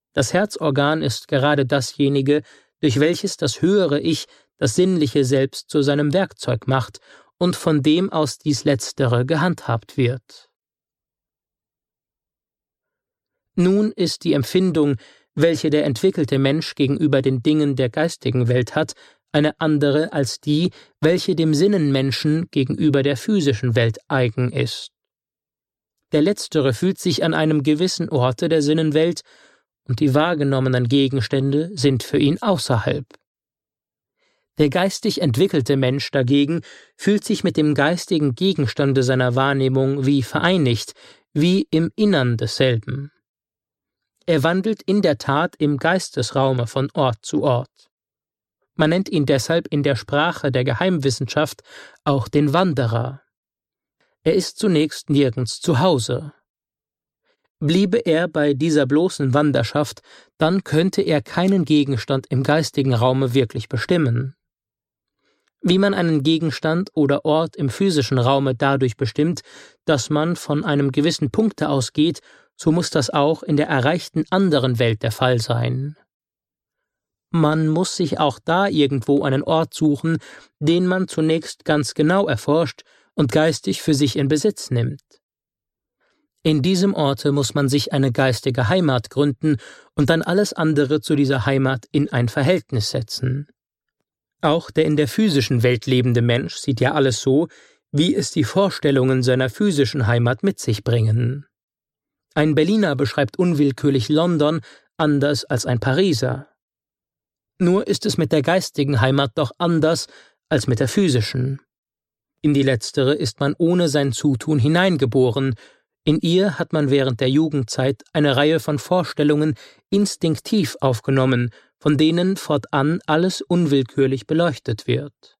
Das Herzorgan ist gerade dasjenige, durch welches das höhere Ich das sinnliche Selbst zu seinem Werkzeug macht und von dem aus dies Letztere gehandhabt wird. Nun ist die Empfindung, welche der entwickelte Mensch gegenüber den Dingen der geistigen Welt hat, eine andere als die, welche dem Sinnenmenschen gegenüber der physischen Welt eigen ist. Der Letztere fühlt sich an einem gewissen Orte der Sinnenwelt, und die wahrgenommenen Gegenstände sind für ihn außerhalb. Der geistig entwickelte Mensch dagegen fühlt sich mit dem geistigen Gegenstande seiner Wahrnehmung wie vereinigt, wie im Innern desselben. Er wandelt in der Tat im Geistesraume von Ort zu Ort. Man nennt ihn deshalb in der Sprache der Geheimwissenschaft auch den Wanderer. Er ist zunächst nirgends zu Hause. Bliebe er bei dieser bloßen Wanderschaft, dann könnte er keinen Gegenstand im geistigen Raume wirklich bestimmen. Wie man einen Gegenstand oder Ort im physischen Raume dadurch bestimmt, dass man von einem gewissen Punkte ausgeht, so muss das auch in der erreichten anderen Welt der Fall sein. Man muss sich auch da irgendwo einen Ort suchen, den man zunächst ganz genau erforscht und geistig für sich in Besitz nimmt. In diesem Orte muss man sich eine geistige Heimat gründen und dann alles andere zu dieser Heimat in ein Verhältnis setzen. Auch der in der physischen Welt lebende Mensch sieht ja alles so, wie es die Vorstellungen seiner physischen Heimat mit sich bringen. Ein Berliner beschreibt unwillkürlich London anders als ein Pariser. Nur ist es mit der geistigen Heimat doch anders als mit der physischen. In die letztere ist man ohne sein Zutun hineingeboren, in ihr hat man während der Jugendzeit eine Reihe von Vorstellungen instinktiv aufgenommen, von denen fortan alles unwillkürlich beleuchtet wird.